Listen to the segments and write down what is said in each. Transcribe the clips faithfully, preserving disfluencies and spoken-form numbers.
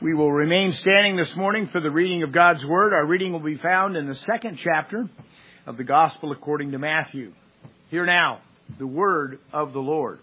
We will remain standing this morning for the reading of God's Word. Our reading will be found in the second chapter of the Gospel according to Matthew. Hear now the Word of the Lord.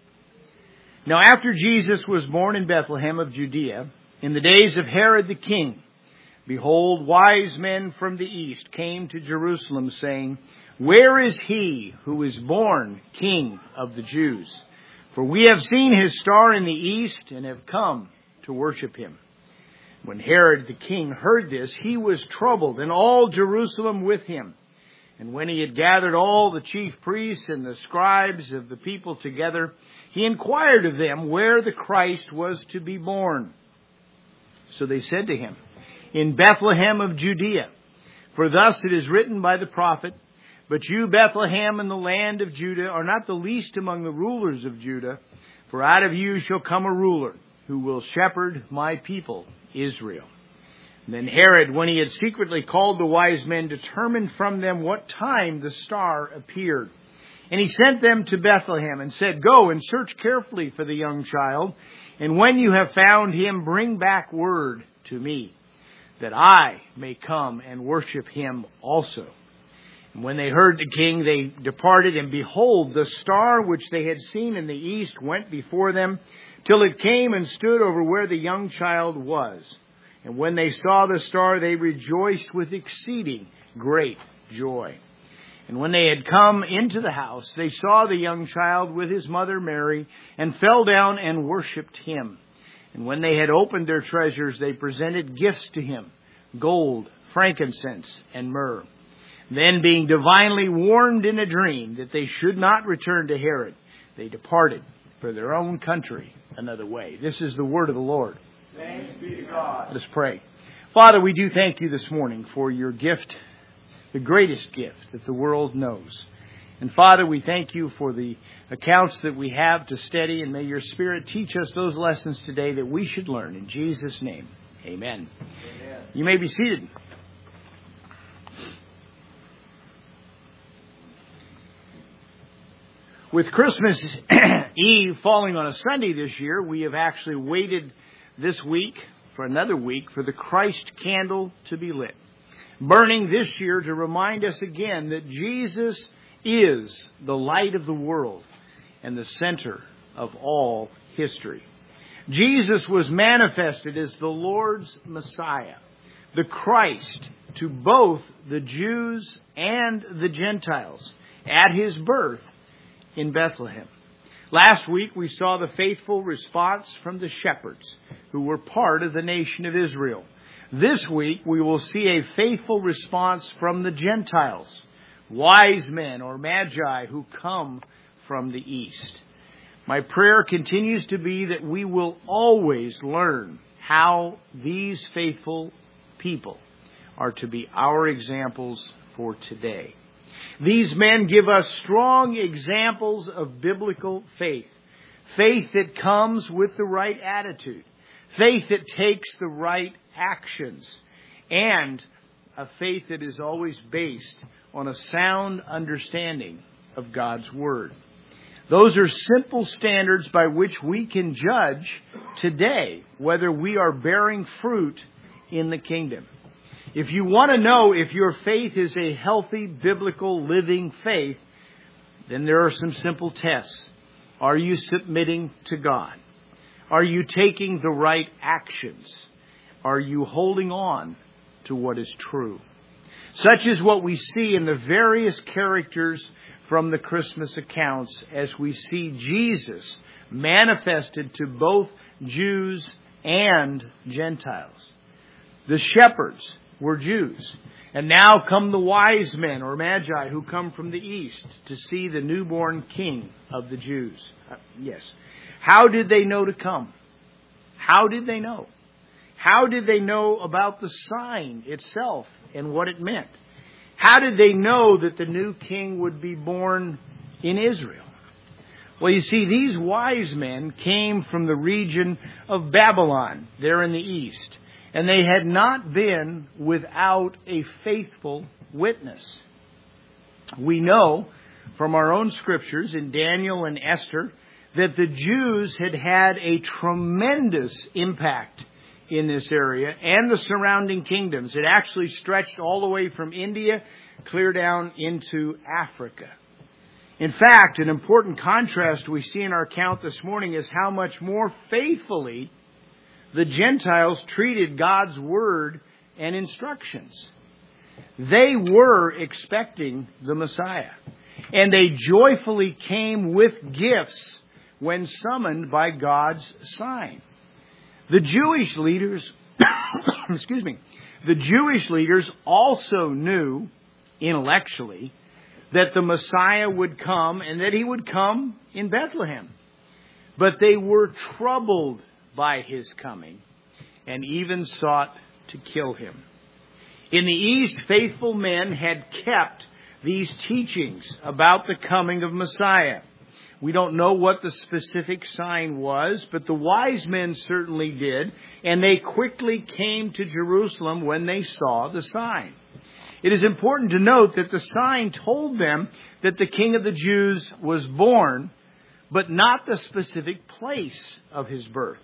Now after Jesus was born in Bethlehem of Judea, in the days of Herod the king, behold, wise men from the east came to Jerusalem, saying, Where is he who is born King of the Jews? For we have seen his star in the east and have come to worship him. When Herod the king heard this, he was troubled, and all Jerusalem with him. And when he had gathered all the chief priests and the scribes of the people together, he inquired of them where the Christ was to be born. So they said to him, In Bethlehem of Judea. For thus it is written by the prophet, But you, Bethlehem, in the land of Judah, are not the least among the rulers of Judah, for out of you shall come a ruler who will shepherd my people Israel. And then Herod, when he had secretly called the wise men, determined from them what time the star appeared. And he sent them to Bethlehem and said, Go and search carefully for the young child, and when you have found him, bring back word to me, that I may come and worship him also. And when they heard the king, they departed, and behold, the star which they had seen in the east went before them, till it came and stood over where the young child was. And when they saw the star, they rejoiced with exceeding great joy. And when they had come into the house, they saw the young child with his mother Mary, and fell down and worshipped him. And when they had opened their treasures, they presented gifts to him, gold, frankincense, and myrrh. Then, being divinely warned in a dream that they should not return to Herod, they departed for their own country another way. This is the word of the Lord. Thanks be to God. Let us pray. Father, we do thank you this morning for your gift, the greatest gift that the world knows. And Father, we thank you for the accounts that we have to study, and may your Spirit teach us those lessons today that we should learn. In Jesus' name, amen. Amen. You may be seated. With Christmas Eve falling on a Sunday this year, we have actually waited this week for another week for the Christ candle to be lit, burning this year to remind us again that Jesus is the light of the world and the center of all history. Jesus was manifested as the Lord's Messiah, the Christ, to both the Jews and the Gentiles at his birth in Bethlehem. Last week we saw the faithful response from the shepherds who were part of the nation of Israel. This week we will see a faithful response from the Gentiles, wise men or magi who come from the east. My prayer continues to be that we will always learn how these faithful people are to be our examples for today. These men give us strong examples of biblical faith. Faith that comes with the right attitude. Faith that takes the right actions. And a faith that is always based on a sound understanding of God's Word. Those are simple standards by which we can judge today whether we are bearing fruit in the kingdom. If you want to know if your faith is a healthy, biblical, living faith, then there are some simple tests. Are you submitting to God? Are you taking the right actions? Are you holding on to what is true? Such is what we see in the various characters from the Christmas accounts as we see Jesus manifested to both Jews and Gentiles. The shepherds were Jews. And now come the wise men or magi who come from the east to see the newborn king of the Jews. Uh, yes. How did they know to come? How did they know? How did they know about the sign itself and what it meant? How did they know that the new king would be born in Israel? Well, you see, these wise men came from the region of Babylon, there in the east. And they had not been without a faithful witness. We know from our own scriptures in Daniel and Esther that the Jews had had a tremendous impact in this area and the surrounding kingdoms. It actually stretched all the way from India clear down into Africa. In fact, an important contrast we see in our account this morning is how much more faithfully the Gentiles treated God's word and instructions. They were expecting the Messiah, and they joyfully came with gifts when summoned by God's sign. The Jewish leaders, excuse me, the Jewish leaders also knew intellectually that the Messiah would come and that he would come in Bethlehem. But they were troubled by his coming and even sought to kill him. In the East, faithful men had kept these teachings about the coming of Messiah. We don't know what the specific sign was, but the wise men certainly did, and they quickly came to Jerusalem when they saw the sign. It is important to note that the sign told them that the King of the Jews was born, but not the specific place of his birth.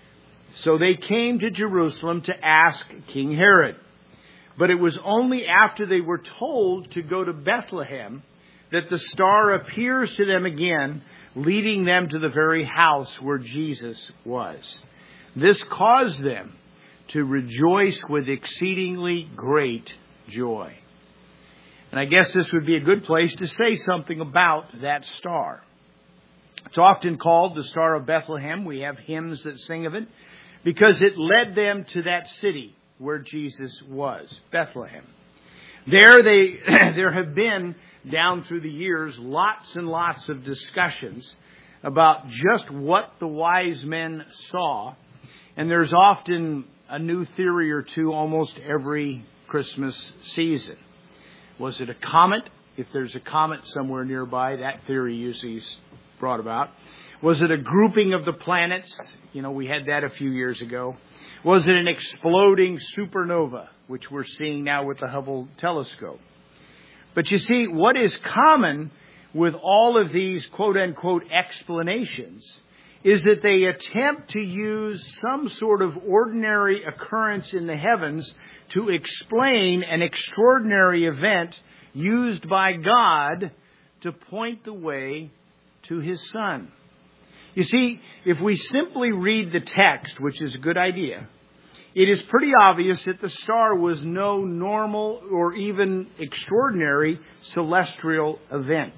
So they came to Jerusalem to ask King Herod. But it was only after they were told to go to Bethlehem that the star appears to them again, leading them to the very house where Jesus was. This caused them to rejoice with exceedingly great joy. And I guess this would be a good place to say something about that star. It's often called the Star of Bethlehem. We have hymns that sing of it because it led them to that city where Jesus was, Bethlehem. There they there have been, down through the years, lots and lots of discussions about just what the wise men saw. And there's often a new theory or two almost every Christmas season. Was it a comet? If there's a comet somewhere nearby, that theory usually is brought about. Was it a grouping of the planets? You know, we had that a few years ago. Was it an exploding supernova, which we're seeing now with the Hubble telescope? But you see, what is common with all of these quote-unquote explanations is that they attempt to use some sort of ordinary occurrence in the heavens to explain an extraordinary event used by God to point the way to his Son. You see, if we simply read the text, which is a good idea, it is pretty obvious that the star was no normal or even extraordinary celestial event.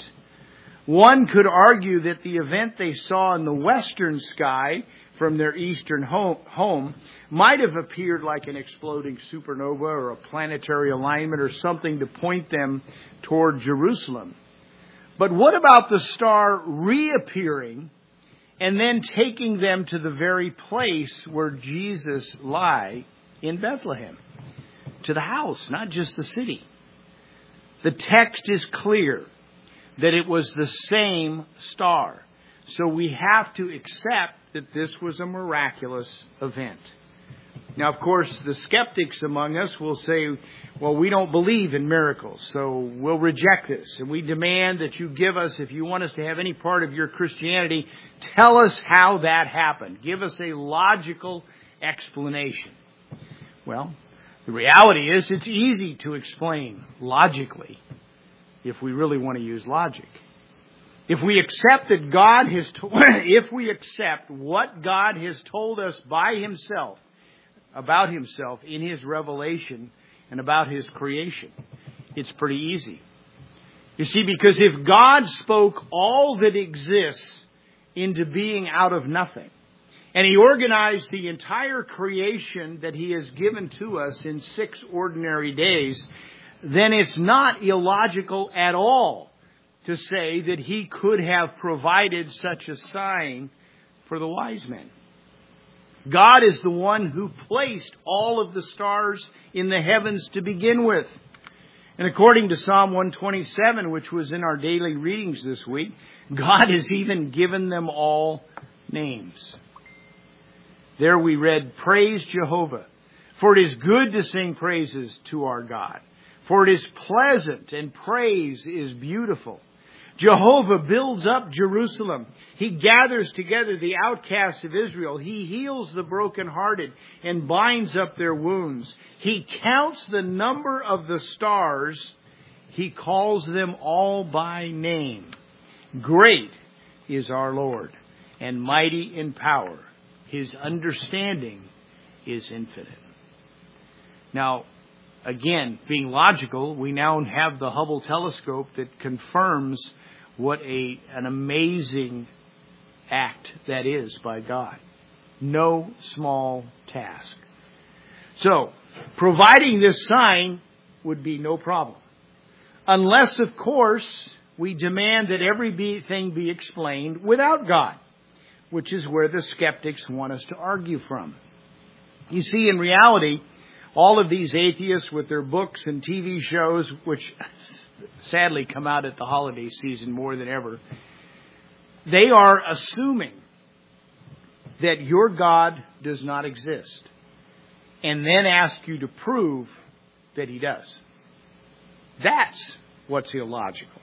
One could argue that the event they saw in the western sky from their eastern home might have appeared like an exploding supernova or a planetary alignment or something to point them toward Jerusalem. But what about the star reappearing and then taking them to the very place where Jesus lay in Bethlehem? To the house, not just the city. The text is clear that it was the same star. So we have to accept that this was a miraculous event. Now, of course, the skeptics among us will say, well, we don't believe in miracles, so we'll reject this. And we demand that you give us, if you want us to have any part of your Christianity, tell us how that happened. Give us a logical explanation. Well, the reality is it's easy to explain logically if we really want to use logic. If we accept that God has, to- if we accept what God has told us by himself, about himself in his revelation and about his creation, it's pretty easy. You see, because if God spoke all that exists into being out of nothing, and he organized the entire creation that he has given to us in six ordinary days, then it's not illogical at all to say that he could have provided such a sign for the wise men. God is the one who placed all of the stars in the heavens to begin with. And according to Psalm one twenty-seven, which was in our daily readings this week, God has even given them all names. There we read, "Praise Jehovah, for it is good to sing praises to our God. For it is pleasant and praise is beautiful. Jehovah builds up Jerusalem. He gathers together the outcasts of Israel. He heals the brokenhearted and binds up their wounds. He counts the number of the stars. He calls them all by name. Great is our Lord, and mighty in power. His understanding is infinite. Now, again, being logical, we now have the Hubble telescope that confirms what a an amazing act that is by God. No small task. So, providing this sign would be no problem. Unless, of course, we demand that everything be explained without God, which is where the skeptics want us to argue from. You see, in reality, all of these atheists with their books and T V shows, which sadly come out at the holiday season more than ever, they are assuming that your God does not exist and then ask you to prove that He does. That's what's illogical.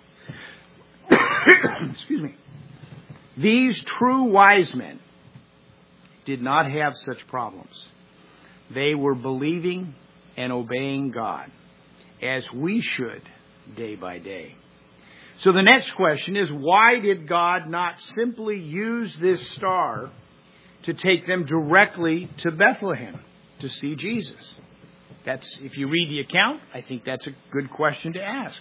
Excuse me. These true wise men did not have such problems. They were believing and obeying God, as we should day by day. So the next question is, why did God not simply use this star to take them directly to Bethlehem to see Jesus? That's, if you read the account, I think that's a good question to ask.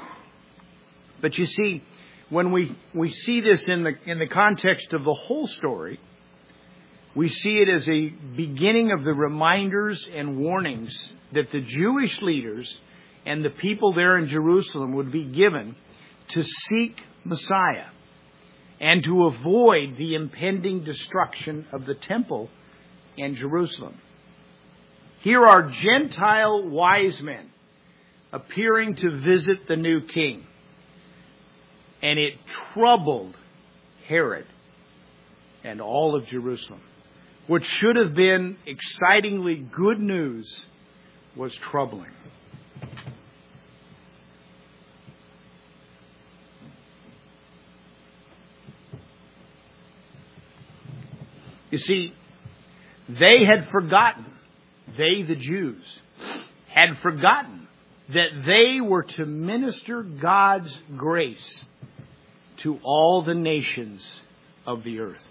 But you see, when we, we see this in the in the context of the whole story, we see it as a beginning of the reminders and warnings that the Jewish leaders and the people there in Jerusalem would be given to seek Messiah and to avoid the impending destruction of the temple and Jerusalem. Here are Gentile wise men appearing to visit the new king. And it troubled Herod and all of Jerusalem. What should have been excitingly good news was troubling. You see, they had forgotten, they the Jews, had forgotten that they were to minister God's grace to all the nations of the earth.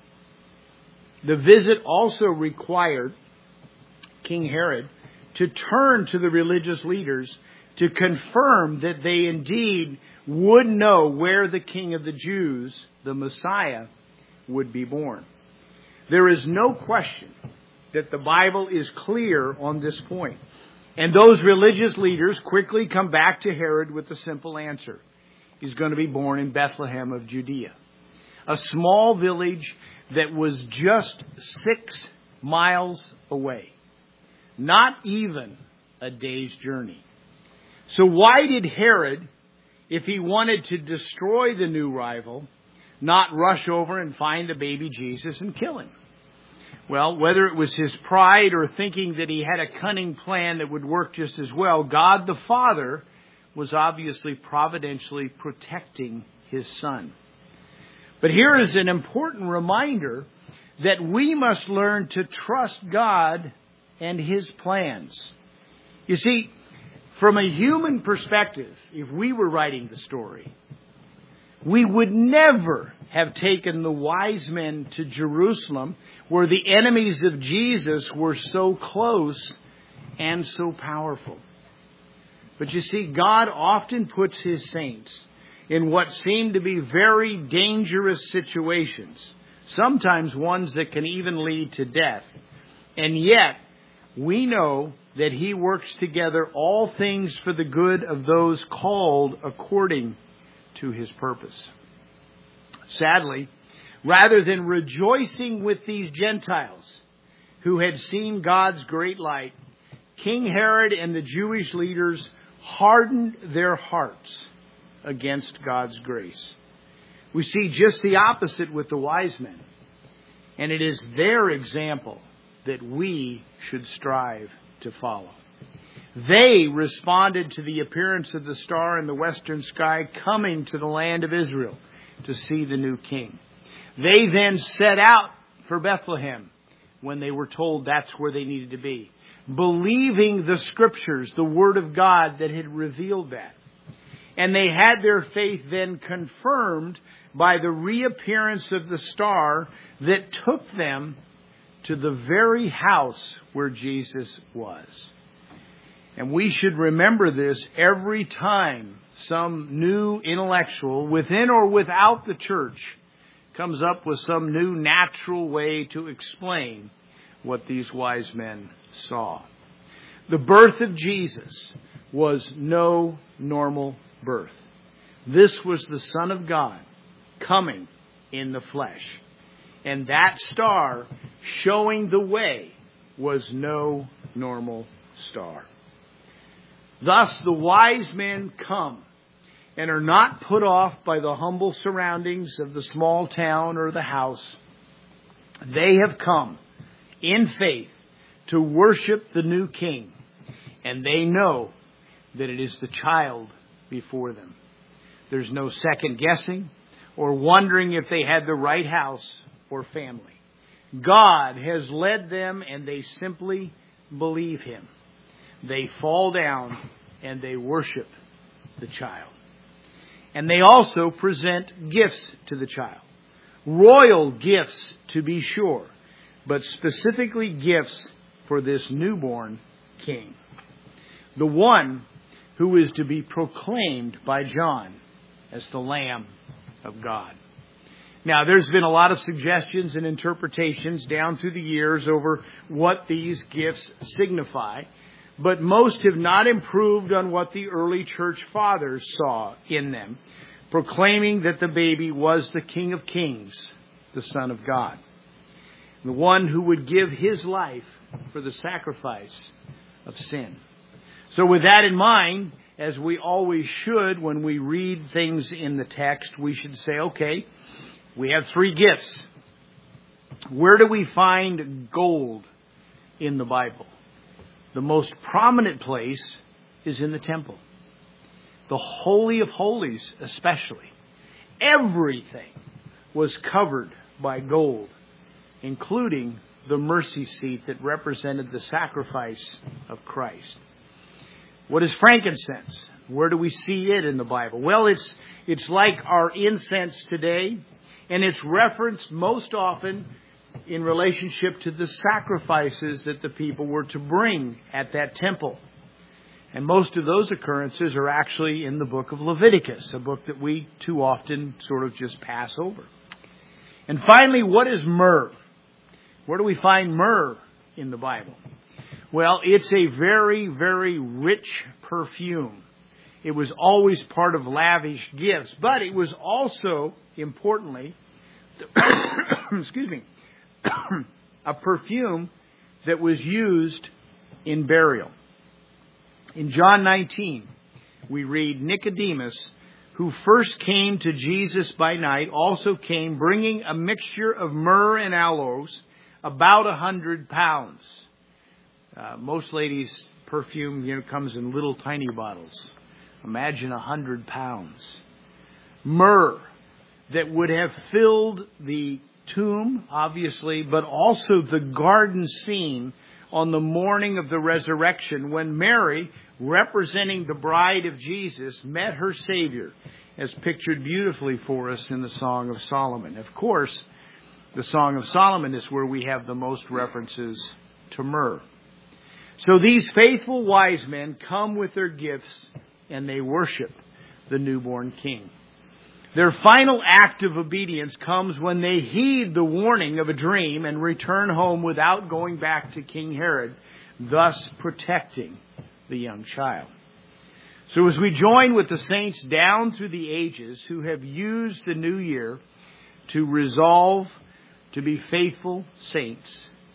The visit also required King Herod to turn to the religious leaders to confirm that they indeed would know where the King of the Jews, the Messiah, would be born. There is no question that the Bible is clear on this point. And those religious leaders quickly come back to Herod with the simple answer. He's going to be born in Bethlehem of Judea, a small village that was just six miles away. Not even a day's journey. So why did Herod, if he wanted to destroy the new rival, not rush over and find the baby Jesus and kill him? Well, whether it was his pride or thinking that he had a cunning plan that would work just as well, God the Father was obviously providentially protecting His Son. But here is an important reminder that we must learn to trust God and His plans. You see, from a human perspective, if we were writing the story, we would never have taken the wise men to Jerusalem, where the enemies of Jesus were so close and so powerful. But you see, God often puts His saints in what seem to be very dangerous situations, sometimes ones that can even lead to death. And yet, we know that He works together all things for the good of those called according to His purpose. Sadly, rather than rejoicing with these Gentiles who had seen God's great light, King Herod and the Jewish leaders hardened their hearts against God's grace. We see just the opposite with the wise men. And it is their example that we should strive to follow. They responded to the appearance of the star in the western sky, coming to the land of Israel to see the new king. They then set out for Bethlehem when they were told that's where they needed to be, believing the Scriptures, the Word of God that had revealed that. And they had their faith then confirmed by the reappearance of the star that took them to the very house where Jesus was. And we should remember this every time some new intellectual, within or without the church, comes up with some new natural way to explain what these wise men saw. The birth of Jesus was no normal birth. This was the Son of God coming in the flesh. And that star showing the way was no normal star. Thus, the wise men come and are not put off by the humble surroundings of the small town or the house. They have come in faith to worship the new king, and they know that it is the child before them. There's no second guessing or wondering if they had the right house or family. God has led them, and they simply believe Him. They fall down and they worship the child. And they also present gifts to the child. Royal gifts, to be sure, but specifically gifts for this newborn king. The one who is to be proclaimed by John as the Lamb of God. Now, there's been a lot of suggestions and interpretations down through the years over what these gifts signify, but most have not improved on what the early church fathers saw in them, proclaiming that the baby was the King of Kings, the Son of God, the one who would give His life for the sacrifice of sin. So with that in mind, as we always should when we read things in the text, we should say, okay, we have three gifts. Where do we find gold in the Bible? The most prominent place is in the temple. The Holy of Holies especially. Everything was covered by gold, including the mercy seat that represented the sacrifice of Christ. What is frankincense? Where do we see it in the Bible? Well, it's it's like our incense today, and it's referenced most often in relationship to the sacrifices that the people were to bring at that temple. And most of those occurrences are actually in the book of Leviticus, a book that we too often sort of just pass over. And finally, what is myrrh? Where do we find myrrh in the Bible? Well, it's a very, very rich perfume. It was always part of lavish gifts, but it was also, importantly, excuse me, a perfume that was used in burial. In John nineteen, we read, Nicodemus, who first came to Jesus by night, also came bringing a mixture of myrrh and aloes, about a hundred pounds. Uh, most ladies' perfume, you know, comes in little tiny bottles. Imagine a hundred pounds. Myrrh that would have filled the tomb, obviously, but also the garden scene on the morning of the resurrection when Mary, representing the bride of Jesus, met her Savior, as pictured beautifully for us in the Song of Solomon. Of course, the Song of Solomon is where we have the most references to myrrh. So these faithful wise men come with their gifts and they worship the newborn king. Their final act of obedience comes when they heed the warning of a dream and return home without going back to King Herod, thus protecting the young child. So as we join with the saints down through the ages who have used the new year to resolve to be faithful saints,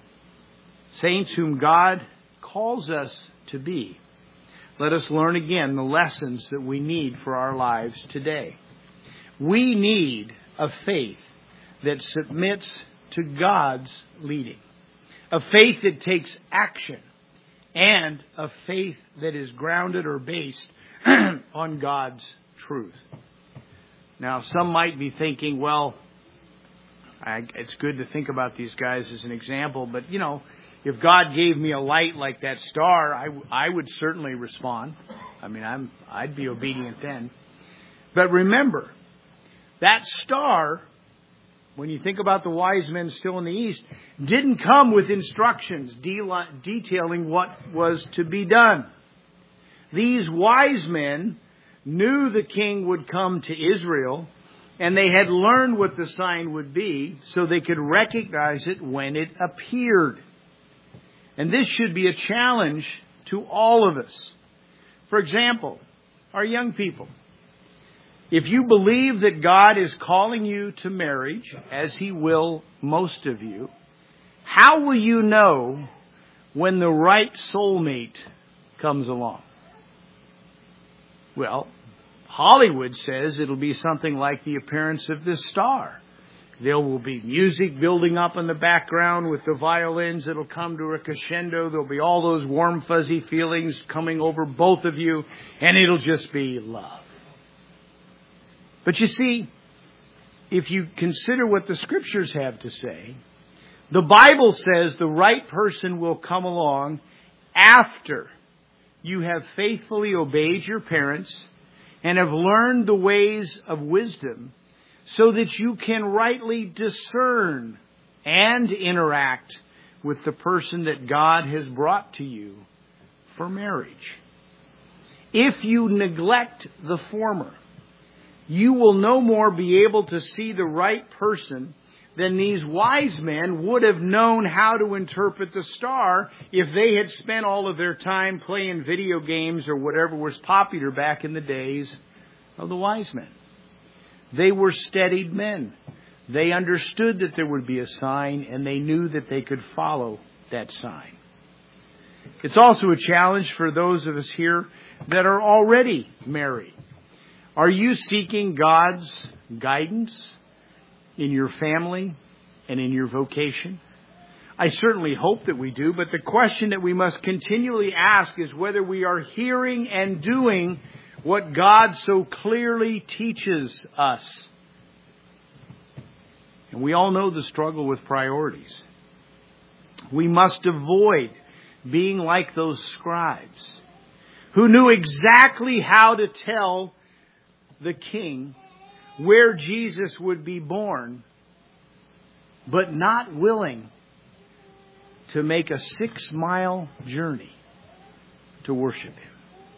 saints whom God calls us to be, let us learn again the lessons that we need for our lives today. We need a faith that submits to God's leading. A faith that takes action and a faith that is grounded or based on God's truth. Now, some might be thinking, well, I, it's good to think about these guys as an example, but, you know, if God gave me a light like that star, I, I would certainly respond. I mean, I'm, I'd be obedient then. But remember, that star, when you think about the wise men still in the east, didn't come with instructions de- detailing what was to be done. These wise men knew the king would come to Israel, and they had learned what the sign would be so they could recognize it when it appeared. And this should be a challenge to all of us. For example, our young people. If you believe that God is calling you to marriage, as He will most of you, how will you know when the right soulmate comes along? Well, Hollywood says it'll be something like the appearance of this star. There will be music building up in the background with the violins. It'll come to a crescendo. There'll be all those warm, fuzzy feelings coming over both of you, and it'll just be love. But you see, if you consider what the Scriptures have to say, the Bible says the right person will come along after you have faithfully obeyed your parents and have learned the ways of wisdom, so that you can rightly discern and interact with the person that God has brought to you for marriage. If you neglect the former, you will no more be able to see the right person than these wise men would have known how to interpret the star if they had spent all of their time playing video games or whatever was popular back in the days of the wise men. They were steadied men. They understood that there would be a sign, and they knew that they could follow that sign. It's also a challenge for those of us here that are already married. Are you seeking God's guidance in your family and in your vocation? I certainly hope that we do, but the question that we must continually ask is whether we are hearing and doing what God so clearly teaches us. And we all know the struggle with priorities. We must avoid being like those scribes who knew exactly how to tell the king where Jesus would be born, but not willing to make a six-mile journey to worship Him.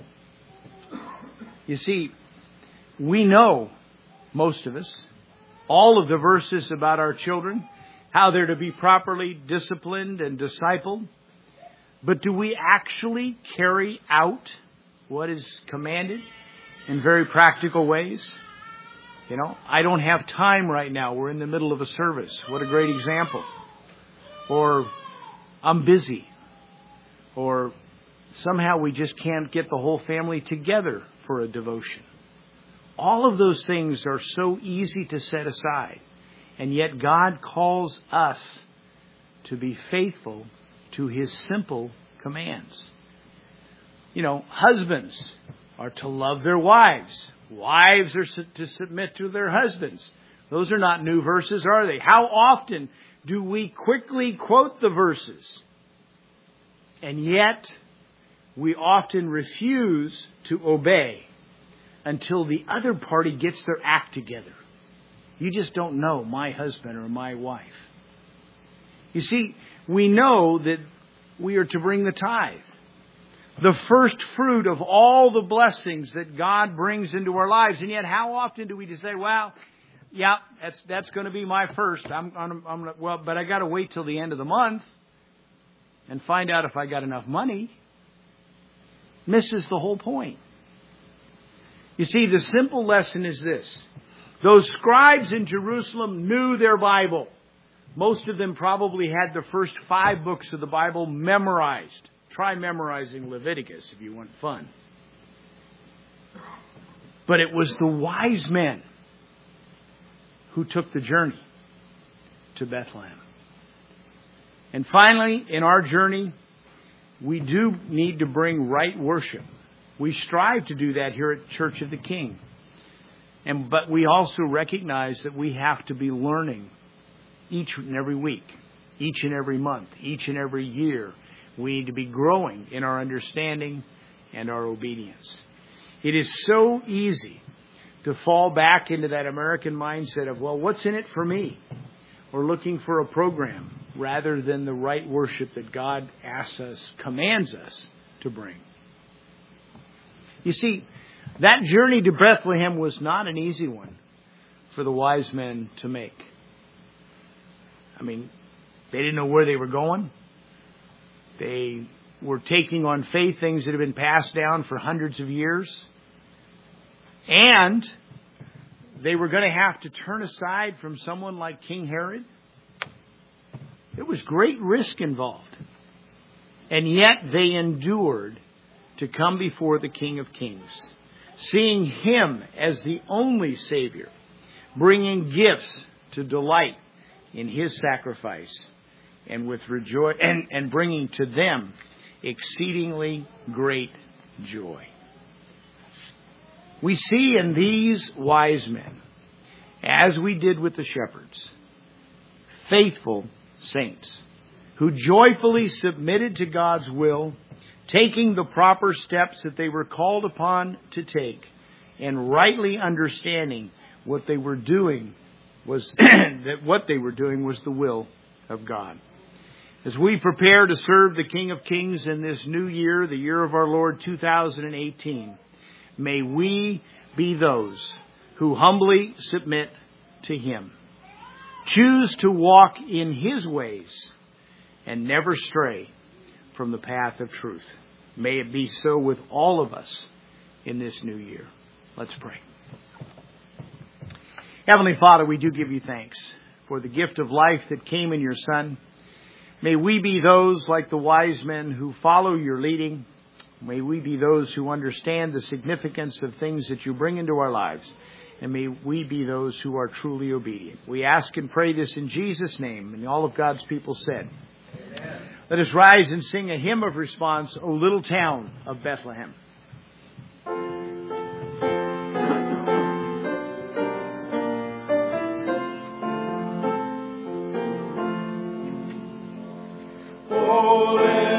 You see, we know, most of us, all of the verses about our children, how they're to be properly disciplined and discipled. But do we actually carry out what is commanded in very practical ways? You know, I don't have time right now. We're in the middle of a service. What a great example. Or I'm busy. Or somehow we just can't get the whole family together for a devotion. All of those things are so easy to set aside. And yet God calls us to be faithful to His simple commands. You know, husbands are to love their wives. Wives are to submit to their husbands. Those are not new verses, are they? How often do we quickly quote the verses? And yet, we often refuse to obey until the other party gets their act together. You just don't know my husband or my wife. You see, we know that we are to bring the tithe, the first fruit of all the blessings that God brings into our lives. And yet, how often do we just say, well, yeah, that's that's going to be my first. I'm, I'm, I'm well, but I got to wait till the end of the month and find out if I got enough money. Misses the whole point. You see, the simple lesson is this. Those scribes in Jerusalem knew their Bible. Most of them probably had the first five books of the Bible memorized. Try memorizing Leviticus if you want fun. But it was the wise men who took the journey to Bethlehem. And finally, in our journey, we do need to bring right worship. We strive to do that here at Church of the King. And but we also recognize that we have to be learning each and every week, each and every month, each and every year. We need to be growing in our understanding and our obedience. It is so easy to fall back into that American mindset of, well, what's in it for me? Or looking for a program rather than the right worship that God asks us, commands us to bring. You see, that journey to Bethlehem was not an easy one for the wise men to make. I mean, they didn't know where they were going. They were taking on faith things that had been passed down for hundreds of years. And they were going to have to turn aside from someone like King Herod. There was great risk involved. And yet they endured to come before the King of Kings, seeing Him as the only Savior, bringing gifts to delight in His sacrifice, and with rejoice and, and bringing to them exceedingly great joy. We see in these wise men, as we did with the shepherds, faithful saints who joyfully submitted to God's will, taking the proper steps that they were called upon to take, and rightly understanding what they were doing was that what they were doing was the will of God. As we prepare to serve the King of Kings in this new year, the year of our Lord two thousand eighteen, may we be those who humbly submit to Him, choose to walk in His ways, and never stray from the path of truth. May it be so with all of us in this new year. Let's pray. Heavenly Father, we do give You thanks for the gift of life that came in Your Son. May we be those like the wise men who follow Your leading. May we be those who understand the significance of things that You bring into our lives. And may we be those who are truly obedient. We ask and pray this in Jesus' name. And all of God's people said, Amen. Let us rise and sing a hymn of response, O Little Town of Bethlehem. Oh,